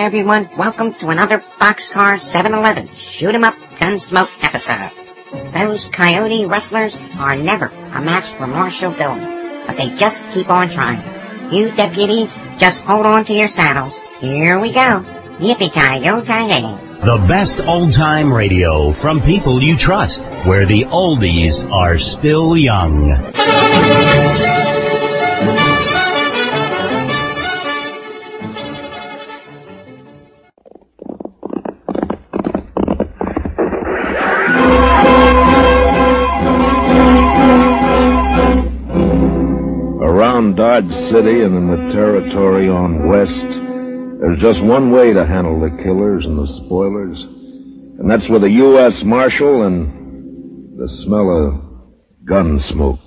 everyone. Welcome to another Boxcar 7-Eleven Shoot 'em Up Gunsmoke episode. Those coyote rustlers are never a match for Marshal Dillon, but they just keep on trying. You deputies, just hold on to your saddles. Here we go. Yippee-ki-yo-ki-yay. The best old-time radio from people you trust, where the oldies are still young. Around Dodge City and in the territory on west, there's just one way to handle the killers and the spoilers, and that's with a U.S. Marshal and the smell of gun smoke.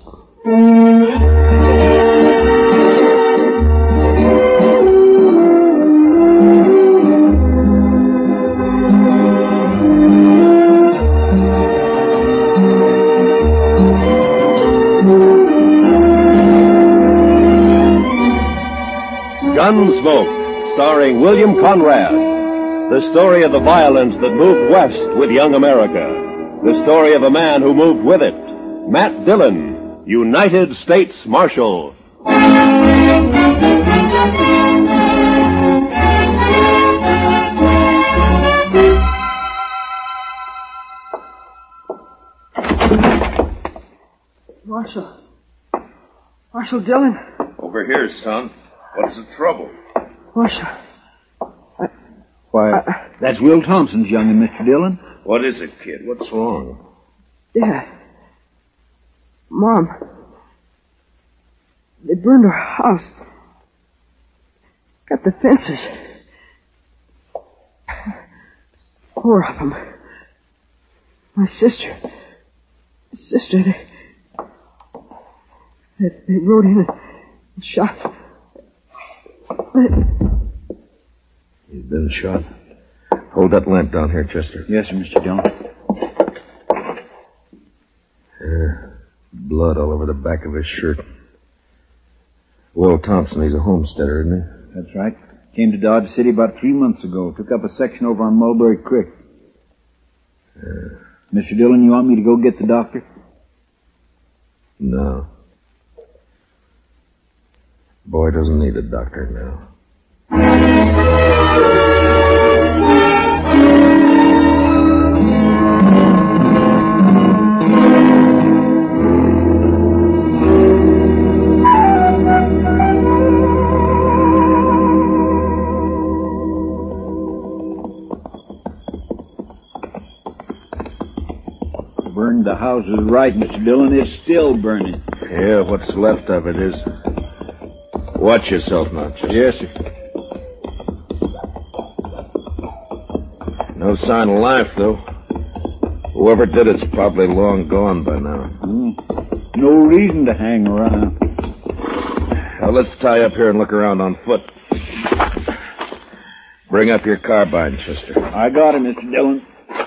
Gunsmoke, starring William Conrad. The story of the violence that moved west with young America. The story of a man who moved with it. Matt Dillon, United States Marshal. Marshal Dillon. Over here, son. What's the trouble? Marshal. Why, that's Will Thompson's youngin', Mr. Dillon. What is it, kid? What's wrong? Dad. Mom. They burned our house. Got the fences. 4 of them. My sister. They rode in and shot. You've been shot. Hold that lamp down here, Chester. Yes, sir, Mr. Dillon. Blood all over the back of his shirt. Will Thompson, he's a homesteader, isn't he? That's right. Came to Dodge City about 3 months ago. Took up a section over on Mulberry Creek. Mr. Dillon, you want me to go get the doctor? No. Boy doesn't need a doctor now. Burned the house is right, Mr. Dillon. It's still burning. Yeah, what's left of it is. Watch yourself now, Chester. Yes, sir. No sign of life, though. Whoever did it's probably long gone by now. No reason to hang around. Now, let's tie up here and look around on foot. Bring up your carbine, Chester. I got it, Mr. Dillon.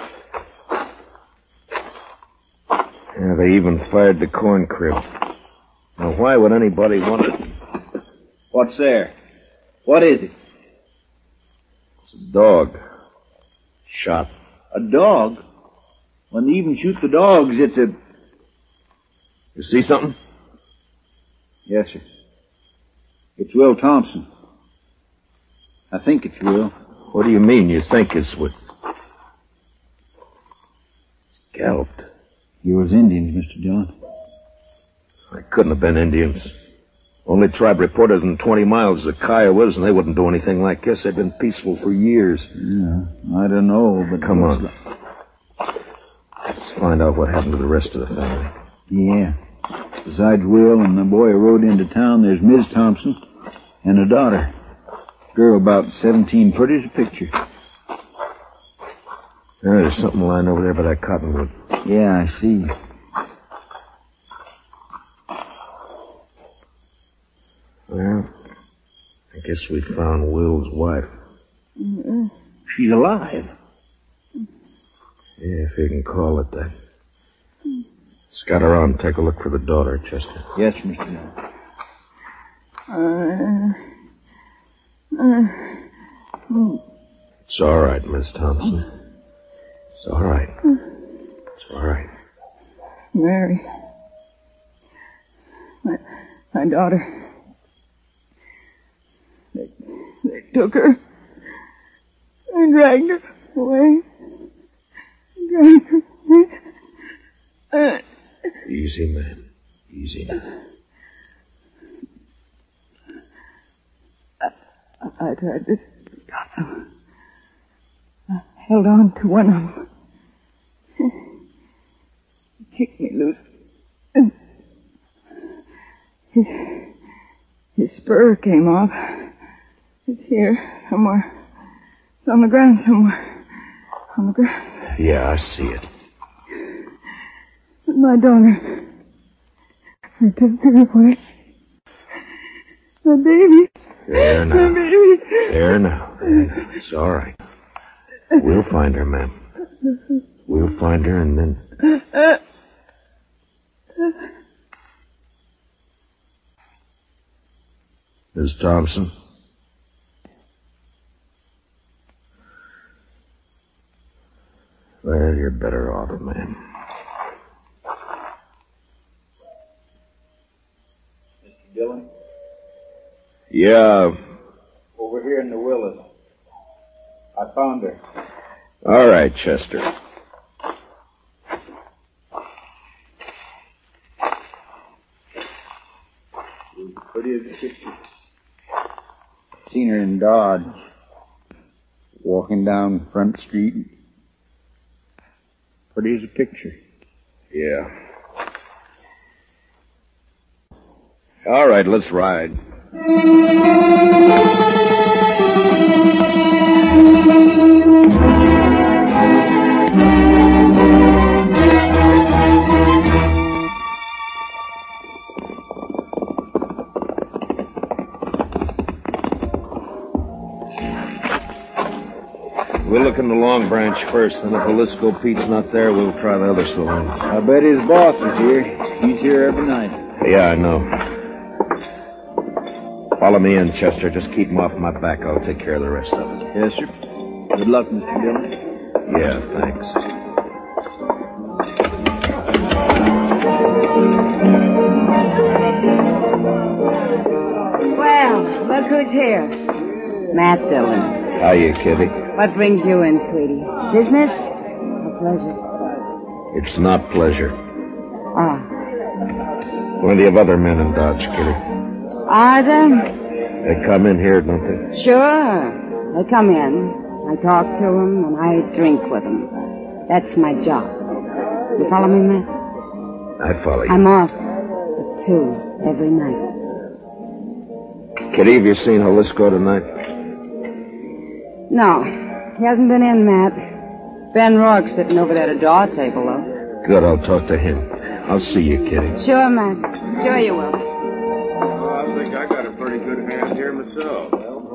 Yeah, they even fired the corn crib. Now, why would anybody want to... What's there? What is it? It's a dog. Shot. A dog? When they even shoot the dogs, it's a... You see something? Yes, sir. It's Will Thompson. I think it's Will. What do you mean you think it's Will? Scalped. You was Indians, Mr. Dillon. They couldn't have been Indians. Only tribe reported in 20 miles is the Kiowas, and they wouldn't do anything like this. They've been peaceful for years. Yeah, I don't know, but... Come on. Let's find out what happened to the rest of the family. Yeah. Besides Will and the boy who rode into town, there's Ms. Thompson and a daughter. Girl about 17, pretty as a picture. There's something lying over there by that cottonwood. Yeah, I see. Well, I guess we found Will's wife. She's alive. Yeah, if you can call it that. Scout around and take a look for the daughter, Chester. Yes, Mr. Dillon. It's all right, Miss Thompson. It's all right. It's all right. Mary. My daughter. They took her and dragged her away. Dragged her away. Easy, man. Easy now. I tried to stop them. I held on to one of them. He kicked me loose. And his spur came off. It's here somewhere. It's on the ground somewhere. On the ground. Yeah, I see it. But my daughter. I took her away. My baby. There now. My baby. There now. It's all right. We'll find her, ma'am. We'll find her and then... Miss Thompson? Well, you're better off, ma'am. Mr. Dillon? Yeah. Over here in the Willis. I found her. All right, Chester. Pretty as a picture. Seen her in Dodge. Walking down Front Street. Pretty as a picture. Yeah. All right, let's ride. We'll look in the Long Branch first, and if Jalisco Pete's not there, we'll try the other saloons. I bet his boss is here. He's here every night. Yeah, I know. Follow me in, Chester. Just keep him off my back. I'll take care of the rest of it. Yes, sir. Good luck, Mr. Dillon. Yeah, thanks. Well, look who's here. Matt Dillon. Hiya, Kitty. What brings you in, sweetie? Business or pleasure? It's not pleasure. Ah. Plenty of other men in Dodge, Kitty. Are there? They come in here, don't they? Sure. They come in. I talk to them, and I drink with them. That's my job. You follow me, Matt? I follow you. I'm off at 2 every night. Kitty, have you seen Jalisco tonight? No. He hasn't been in, Matt. Ben Rourke's sitting over there at a draw table, though. Good, I'll talk to him. I'll see you, Kitty. Sure, Matt. Sure you will. I think I got a pretty good hand here myself.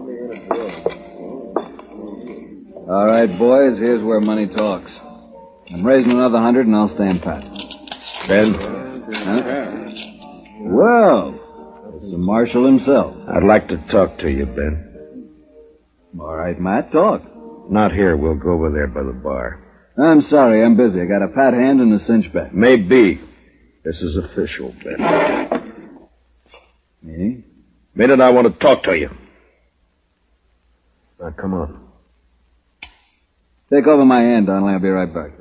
All right, boys, here's where money talks. I'm raising another 100 and I'll stand pat. Ben? Huh? Well, it's the marshal himself. I'd like to talk to you, Ben. All right, Matt, talk. Not here. We'll go over there by the bar. I'm sorry, I'm busy. I got a pat hand and a cinch bet. Maybe. This is official, Ben. Me? Minute, I want to talk to you. Now, come on. Take over my hand, Donnelly. I'll be right back.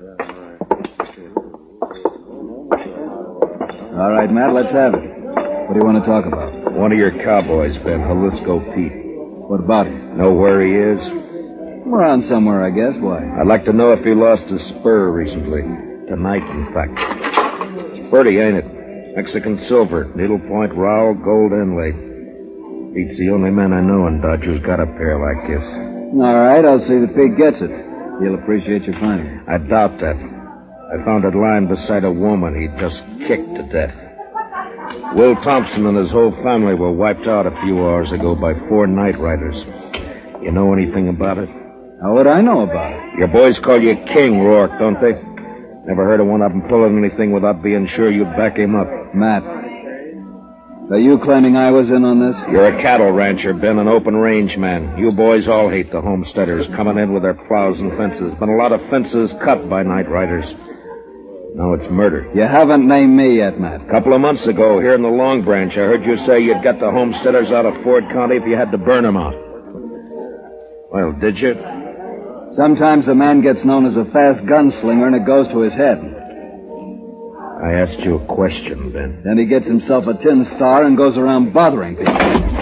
All right, Matt, let's have it. What do you want to talk about? One of your cowboys, Ben, Jalisco Pete. What about him? Know where he is? Around somewhere, I guess. Why? I'd like to know if he lost his spur recently. Tonight, in fact. It's pretty, ain't it? Mexican silver, needlepoint rowel, gold inlay. Pete's the only man I know in Dodge who's got a pair like this. All right, I'll see that Pete gets it. He'll appreciate your finding it. I doubt that. I found it lying beside a woman he'd just kicked to death. Will Thompson and his whole family were wiped out a few hours ago by 4 night riders. You know anything about it? How would I know about it? Your boys call you King, Rourke, don't they? Never heard of one of them pulling anything without being sure you'd back him up. Matt, Are you claiming I was in on this? You're a cattle rancher, Ben, an open range man. You boys all hate the homesteaders coming in with their plows and fences. Been a lot of fences cut by night riders. Now it's murder. You haven't named me yet, Matt. A couple of months ago, here in the Long Branch, I heard you say you'd get the homesteaders out of Ford County if you had to burn them out. Well, did you? Sometimes a man gets known as a fast gunslinger and it goes to his head. I asked you a question, Ben. Then he gets himself a tin star and goes around bothering people.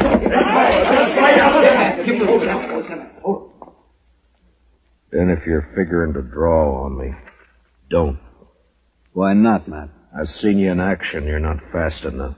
Ben, if you're figuring to draw on me, don't. Why not, Matt? I've seen you in action. You're not fast enough.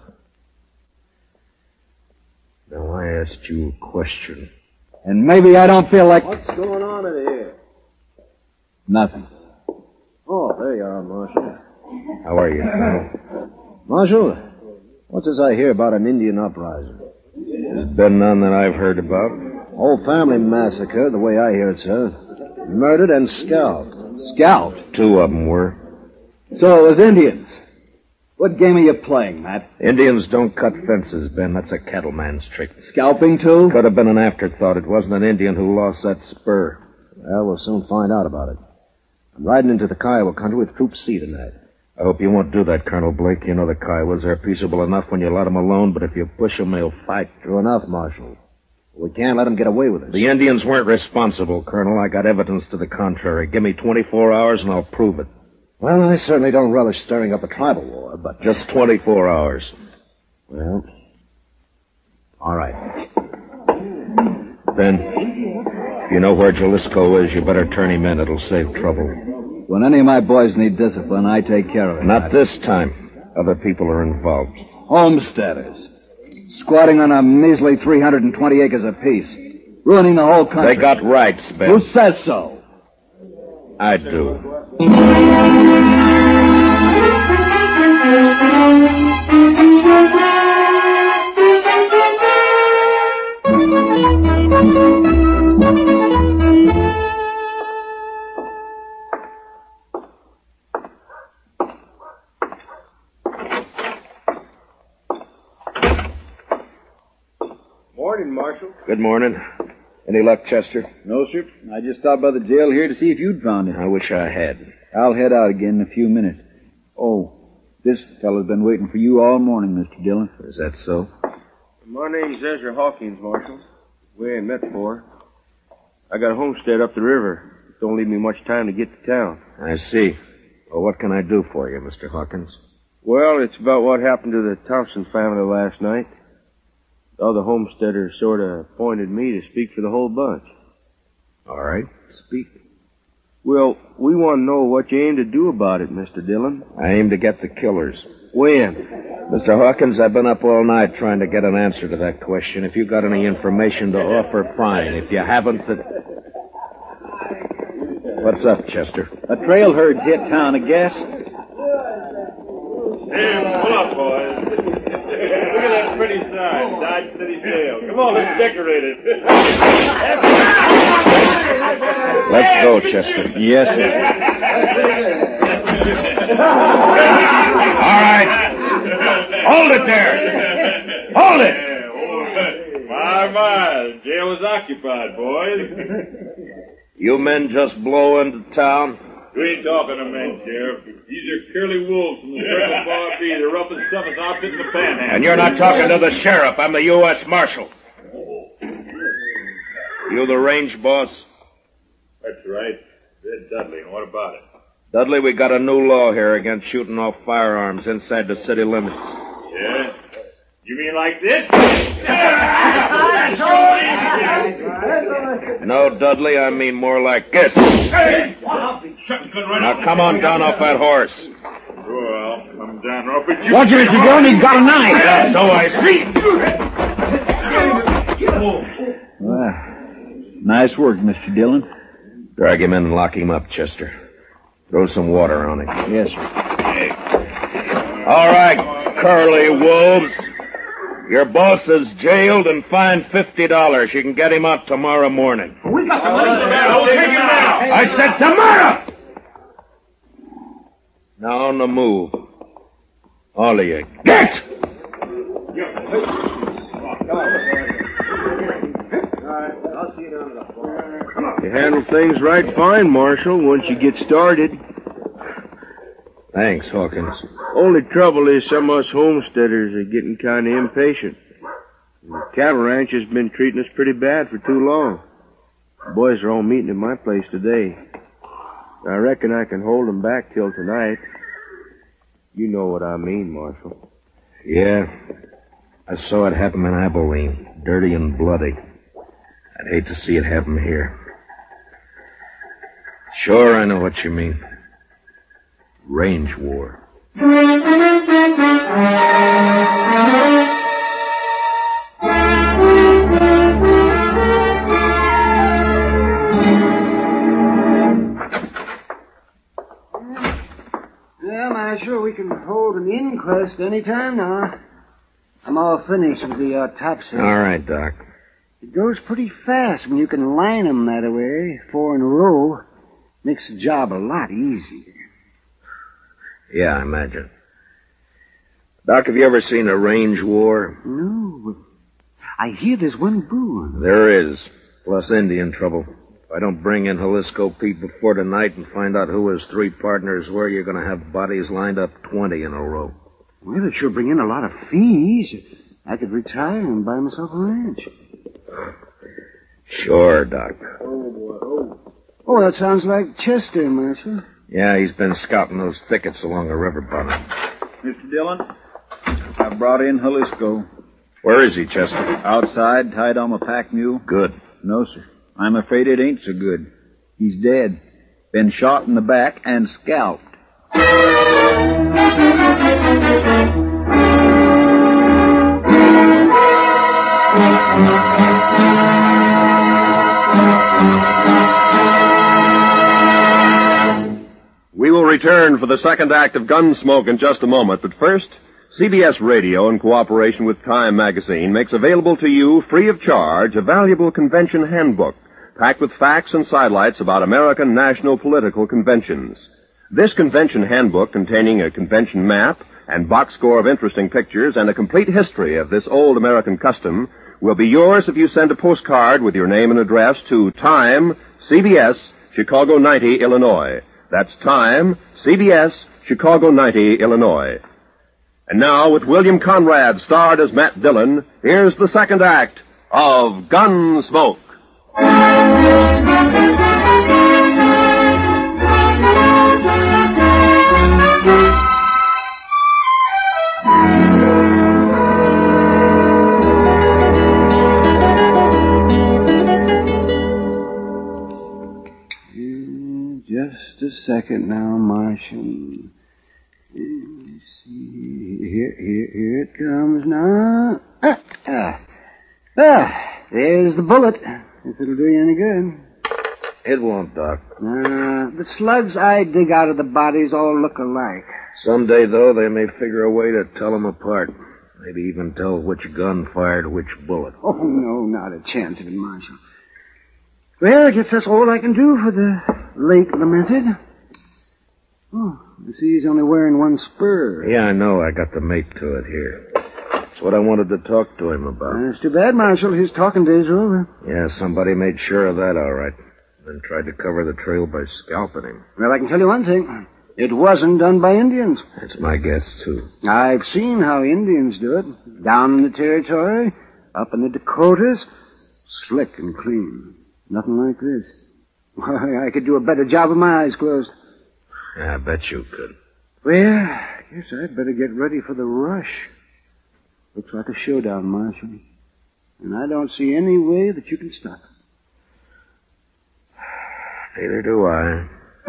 Now, I asked you a question. And maybe I don't feel like... What's going on in here? Nothing. Oh, there you are, Marshal. How are you, Colonel? Marshal, what's this I hear about an Indian uprising? There's been none that I've heard about. Whole family massacre, the way I hear it, sir. Murdered and scalped. Scalped? 2 of them were. So it was Indians. What game are you playing, Matt? Indians don't cut fences, Ben. That's a cattleman's trick. Scalping, too? Could have been an afterthought. It wasn't an Indian who lost that spur. Well, we'll soon find out about it. I'm riding into the Kiowa country with Troop C tonight. I hope you won't do that, Colonel Blake. You know the Kiowas. They're peaceable enough when you let them alone, but if you push them, they'll fight. True enough, Marshal. We can't let them get away with it. The Indians weren't responsible, Colonel. I got evidence to the contrary. Give me 24 hours and I'll prove it. Well, I certainly don't relish stirring up a tribal war, but... Just 24 hours. Well, all right. Ben, if you know where Jalisco is, you better turn him in. It'll save trouble. When any of my boys need discipline, I take care of it. Not this time. Other people are involved. Homesteaders. Squatting on a measly 320 acres apiece. Ruining the whole country. They got rights, Ben. Who says so? I do. Morning, Marshal. Good morning. Any luck, Chester? No, sir. I just stopped by the jail here to see if you'd found it. I wish I had. I'll head out again in a few minutes. Oh, this fellow's been waiting for you all morning, Mr. Dillon. Is that so? My name's Ezra Hawkins, Marshal. We ain't met before. I got a homestead up the river. Don't leave me much time to get to town. I see. Well, what can I do for you, Mr. Hawkins? Well, it's about what happened to the Thompson family last night. The other homesteaders sort of appointed me to speak for the whole bunch. All right, speak. Well, we want to know what you aim to do about it, Mr. Dillon. I aim to get the killers. When? Mr. Hawkins, I've been up all night trying to get an answer to that question. If you got any information to offer, fine. If you haven't, then... What's up, Chester? A trail herd hit town, I guess. Hey, pull up, boys. Look at that pretty sign, Dodge City Jail. Come on, let's decorate it. Let's go, Chester. Yes, sir. All right. Hold it there. Hold it. My, jail was occupied, boys. You men just blow into town? We ain't talking to men, Sheriff. These are curly wolves from the Circle Bar B. They're rough and stuff as outfit in the panhandle. And you're not talking to the sheriff. I'm the U.S. Marshal. You the range boss? That's right. Red Dudley. And what about it? Dudley, we got a new law here against shooting off firearms inside the city limits. Yeah? You mean like this? No, Dudley, I mean more like this. Now come on down off that horse. Well, come down off it. Watch it, Mr. Dillon. He's got a knife. So I see. Well, nice work, Mr. Dillon. Drag him in and lock him up, Chester. Throw some water on him. Yes, sir. All right, curly wolves. Your boss is jailed and fined $50. You can get him out tomorrow morning. We got the money. We'll take him now. I said tomorrow! Now on the move. All of you. Get! I'll see you down at the floor. You handle things right fine, Marshal, once you get started. Thanks, Hawkins. Only trouble is some of us homesteaders are getting kind of impatient. The cattle ranch has been treating us pretty bad for too long. The boys are all meeting at my place today. I reckon I can hold them back till tonight. You know what I mean, Marshal. Yeah. I saw it happen in Abilene. Dirty and bloody. I'd hate to see it happen here. Sure, I know what you mean. Range war. Well, Marshal, we can hold an inquest any time now. I'm all finished with the autopsy. All right, Doc. It goes pretty fast when you can line them that way, 4 in a row. Makes the job a lot easier. Yeah, I imagine. Doc, have you ever seen a range war? No, but I hear there's one brewing. There is. Plus Indian trouble. If I don't bring in Jalisco Pete before tonight and find out who his 3 partners were, you're going to have bodies lined up 20 in a row. Well, it sure bring in a lot of fees. I could retire and buy myself a ranch. Sure, Doc. Oh, that sounds like Chester, Marshal. Yeah, he's been scouting those thickets along the river bottom. Mr. Dillon, I brought in Jalisco. Where is he, Chester? Outside, tied on a pack mule. Good. No, sir. I'm afraid it ain't so good. He's dead. Been shot in the back and scalped. We will return for the second act of Gunsmoke in just a moment, but first, CBS Radio, in cooperation with Time Magazine, makes available to you, free of charge, a valuable convention handbook, packed with facts and sidelights about American national political conventions. This convention handbook, containing a convention map and box score of interesting pictures and a complete history of this old American custom, will be yours if you send a postcard with your name and address to Time, CBS, Chicago 90, Illinois. That's Time, CBS, Chicago 90, Illinois. And now, with William Conrad starred as Matt Dillon, here's the second act of Gunsmoke. Just a second now, Marshal. Let's see. Here it comes now. There's the bullet. If it'll do you any good. It won't, Doc. The slugs I dig out of the bodies all look alike. Someday, though, they may figure a way to tell them apart. Maybe even tell which gun fired which bullet. Oh, no, not a chance of it, Marshal. Well, I guess that's all I can do for the late lamented. Oh, I see he's only wearing one spur. Yeah, I know. I got the mate to it here. That's what I wanted to talk to him about. It's too bad, Marshal. His talking days are over. Yeah, somebody made sure of that, all right. Then tried to cover the trail by scalping him. Well, I can tell you one thing. It wasn't done by Indians. That's my guess, too. I've seen how Indians do it. Down in the territory, up in the Dakotas, slick and clean. Nothing like this. Why, I could do a better job with my eyes closed. Yeah, I bet you could. Well, I guess I'd better get ready for the rush. Looks like a showdown, Marshal. And I don't see any way that you can stop it. Neither do I.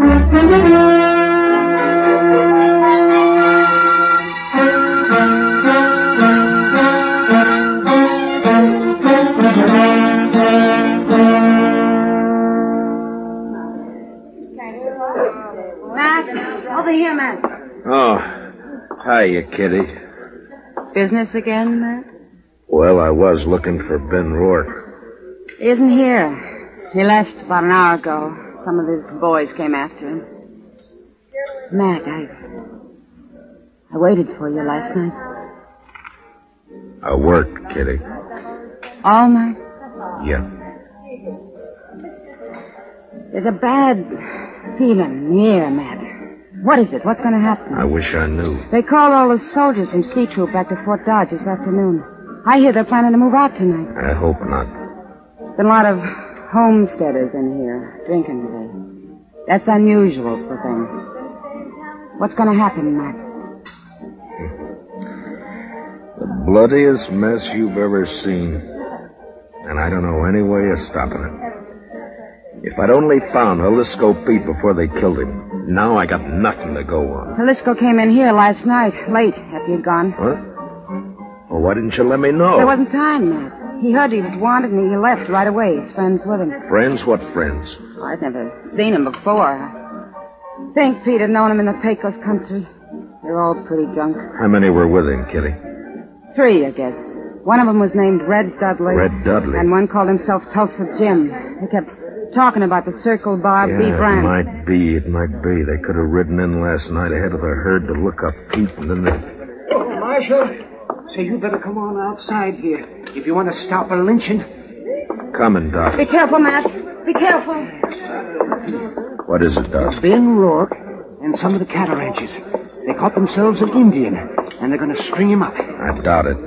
Over here, Matt. Oh, hiya, Kitty. Business again, Matt? Well, I was looking for Ben Rourke. He isn't here. He left about an hour ago. Some of his boys came after him. Matt, I waited for you last night. I work, Kitty. All night? Yeah. There's a bad feeling in the air, Matt. What is it? What's going to happen? I wish I knew. They called all the soldiers from C Troop back to Fort Dodge this afternoon. I hear they're planning to move out tonight. I hope not. Been a lot of homesteaders in here drinking today. That's unusual for them. What's going to happen, Matt? The bloodiest mess you've ever seen. And I don't know any way of stopping it. If I'd only found Jalisco Pete before they killed him, now I got nothing to go on. Jalisco came in here last night, late, after you'd gone. What? Well, why didn't you let me know? There wasn't time, Matt. He heard he was wanted and he left right away. His friends with him. Friends? What friends? Well, I'd never seen him before. I think Pete had known him in the Pecos country. They're all pretty drunk. How many were with him, Kitty? 3, I guess. One of them was named Red Dudley. Red Dudley? And one called himself Tulsa Jim. They kept talking about the Circle Bar B brand. It might be. They could have ridden in last night ahead of the herd to look up Pete, and then they... Oh, Marshal. Say, you better come on outside here if you want to stop a lynching. Coming, Doc. Be careful, Matt. Be careful. What is it, Doc? Ben Rourke and some of the cattle ranchers. They caught themselves an Indian, and they're going to string him up. I doubt it.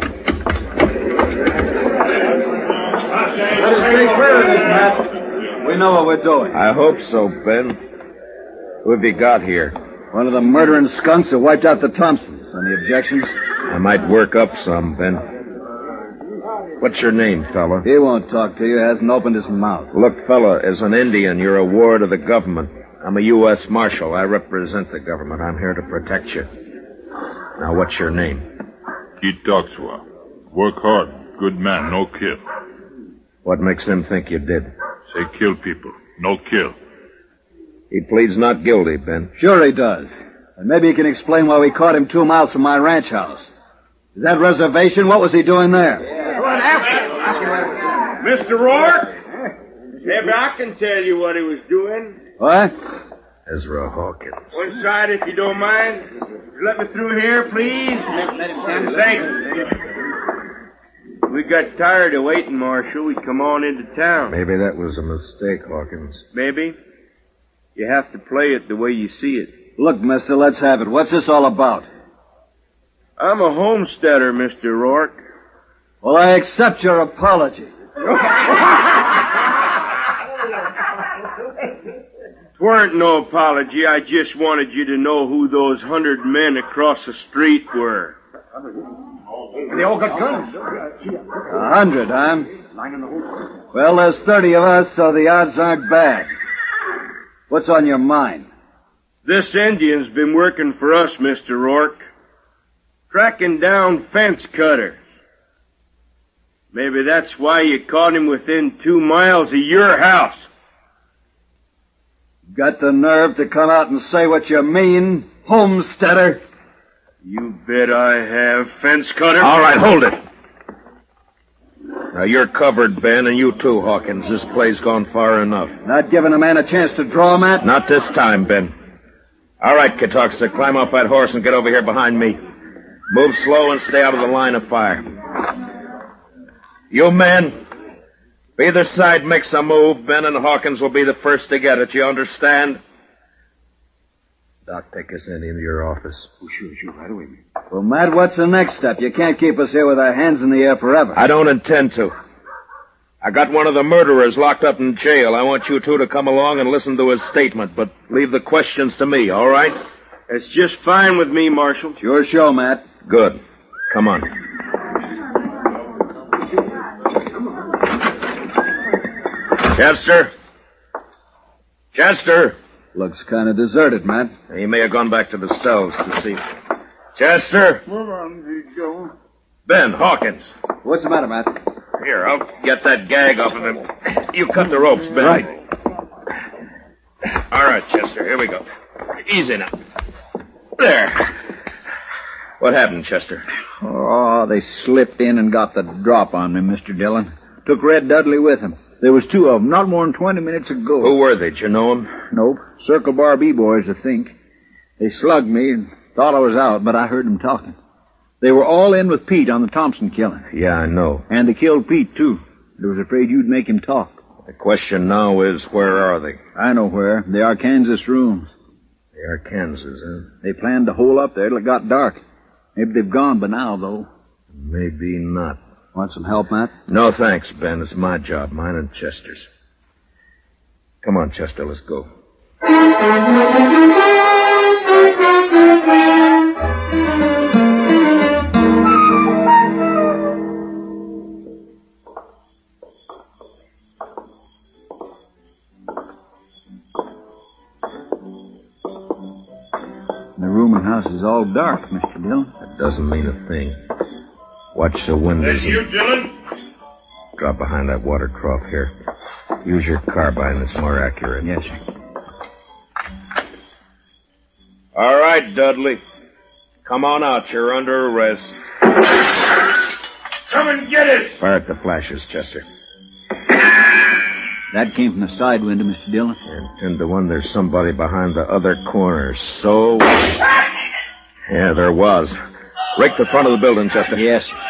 Let us take care of this, Matt. We know what we're doing. I hope so, Ben. Who have you got here? One of the murdering skunks that wiped out the Thompsons. Any objections? I might work up some, Ben. What's your name, fella? He won't talk to you. Hasn't opened his mouth. Look, fella, as an Indian, you're a ward of the government. I'm a U.S. Marshal. I represent the government. I'm here to protect you. Now, what's your name? Keith Doxwa. Work hard. Good man. No kill. What makes them think you did? Say kill people. No kill. He pleads not guilty, Ben. Sure he does. And maybe he can explain why we caught him 2 miles from my ranch house. Is that reservation? What was he doing there? Go on, ask him. Mr. Rourke? Maybe I can tell you what he was doing. What? Ezra Hawkins. One side, if you don't mind. Let me through here, please. Let him stand. Thank you. We got tired of waiting, Marshal. We come on into town. Maybe that was a mistake, Hawkins. Maybe. You have to play it the way you see it. Look, mister, let's have it. What's this all about? I'm a homesteader, Mr. Rourke. Well, I accept your apology. Weren't no apology. I just wanted you to know who those 100 men across the street were. They all got guns. 100, huh? Well, there's 30 of us, so the odds aren't bad. What's on your mind? This Indian's been working for us, Mr. Rourke. Tracking down fence cutters. Maybe that's why you caught him within 2 miles of your house. Got the nerve to come out and say what you mean, homesteader? You bet I have, fence cutter. All right, hold it. Now, you're covered, Ben, and you too, Hawkins. This play's gone far enough. Not giving a man a chance to draw, Matt? Not this time, Ben. All right, Katoxa, climb off that horse and get over here behind me. Move slow and stay out of the line of fire. You men, if either side makes a move, Ben and Hawkins will be the first to get it. You understand? Doc, take us into your office. Oh, sure, right away, man. Well, Matt, what's the next step? You can't keep us here with our hands in the air forever. I don't intend to. I got one of the murderers locked up in jail. I want you two to come along and listen to his statement, but leave the questions to me, all right? It's just fine with me, Marshal. It's your show, Matt. Good. Come on. Chester? Chester? Looks kind of deserted, Matt. He may have gone back to the cells to see. Chester? Move on, Pete, Joe. Ben, Hawkins. What's the matter, Matt? Here, I'll get that gag off of him. You cut the ropes, Ben. Right. All right, Chester, here we go. Easy now. There. What happened, Chester? Oh, they slipped in and got the drop on me, Mr. Dillon. Took Red Dudley with him. There was 2 of them, not more than 20 minutes ago. Who were they? Did you know them? Nope. Circle Bar B boys, I think. They slugged me and thought I was out, but I heard them talking. They were all in with Pete on the Thompson killing. Yeah, I know. And they killed Pete, too. They was afraid you'd make him talk. The question now is, where are they? I know where. The Arkansas rooms. The Arkansas, huh? They planned to hole up there till it got dark. Maybe they've gone by now, though. Maybe not. Want some help, Matt? No, thanks, Ben. It's my job, mine and Chester's. Come on, Chester, let's go. The rooming house is all dark, Mr. Dillon. That doesn't mean a thing. Watch the windows. That's you, Dillon? Drop behind that water trough here. Use your carbine, it's more accurate. Yes, sir. All right, Dudley. Come on out. You're under arrest. Come and get it! Fire at the flashes, Chester. That came from the side window, Mr. Dillon. And 10 to 1, there's somebody behind the other corner. So... Yeah, there was. Rake the front of the building, Chester. Yes, sir.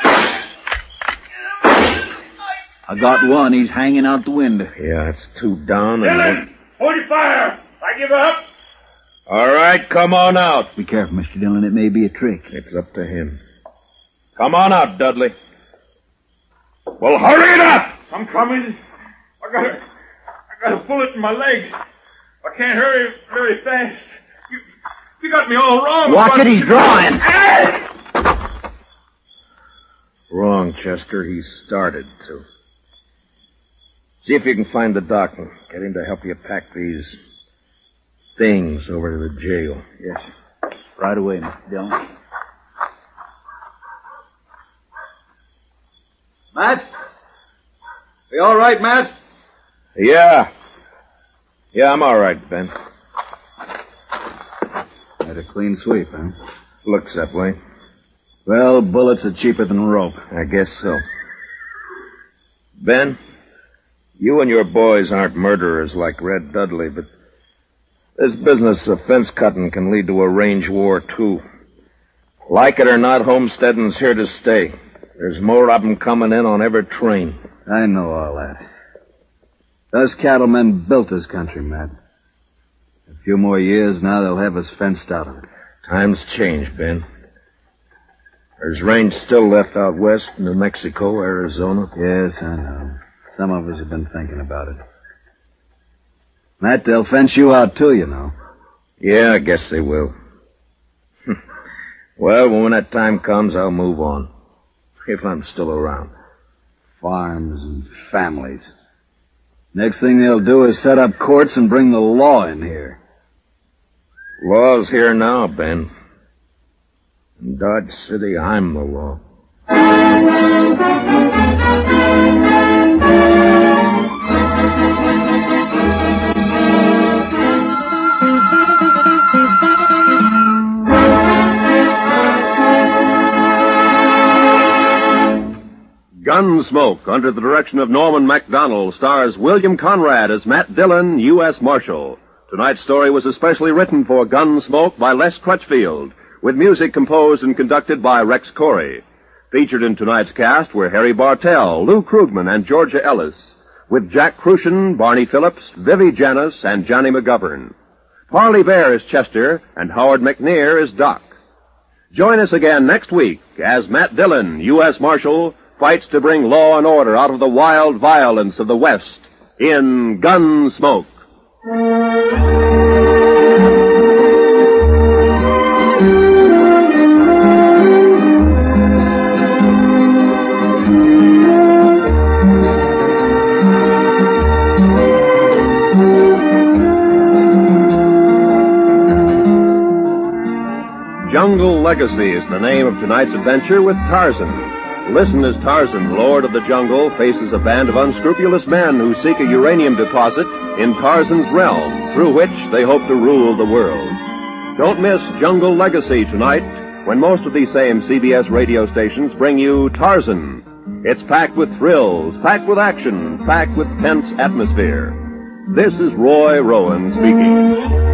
I got one. He's hanging out the window. Yeah, it's 2 down and... Dillon! Hold your fire! I give up! All right, come on out. Be careful, Mr. Dillon. It may be a trick. It's up to him. Come on out, Dudley. Well, hurry it up! I'm coming. I got a bullet in my leg. I can't hurry very fast. You got me all wrong. Watch it, he's drawing. Wrong, Chester. He started to. See if you can find the doc and get him to help you pack these things over to the jail. Yes, sir. Right away, Mr. Dillon. Matt? Are you all right, Matt? Yeah. Yeah, I'm all right, Ben. Had a clean sweep, huh? Looks that way. Well, bullets are cheaper than rope. I guess so. Ben, you and your boys aren't murderers like Red Dudley, but this business of fence cutting can lead to a range war, too. Like it or not, homesteading's here to stay. There's more of them coming in on every train. I know all that. Those cattlemen built this country, Matt. A few more years now, they'll have us fenced out of it. Times change, Ben. There's range still left out west, New Mexico, Arizona. Yes, I know. Some of us have been thinking about it. Matt, they'll fence you out too, you know. Yeah, I guess they will. Well, when that time comes, I'll move on. If I'm still around. Farms and families. Next thing they'll do is set up courts and bring the law in here. Law's here now, Ben. In Dodge City, I'm the law. Gunsmoke, under the direction of Norman MacDonald, stars William Conrad as Matt Dillon, U.S. Marshal. Tonight's story was especially written for Gunsmoke by Les Crutchfield, with music composed and conducted by Rex Corey. Featured in tonight's cast were Harry Bartell, Lou Krugman, and Georgia Ellis, with Jack Crucian, Barney Phillips, Vivi Janis, and Johnny McGovern. Parley Bear is Chester, and Howard McNear is Doc. Join us again next week as Matt Dillon, U.S. Marshal, fights to bring law and order out of the wild violence of the West in Gunsmoke. Jungle Legacy is the name of tonight's adventure with Tarzan. Listen as Tarzan, Lord of the Jungle, faces a band of unscrupulous men who seek a uranium deposit in Tarzan's realm, through which they hope to rule the world. Don't miss Jungle Legacy tonight, when most of these same CBS radio stations bring you Tarzan. It's packed with thrills, packed with action, packed with tense atmosphere. This is Roy Rowan speaking.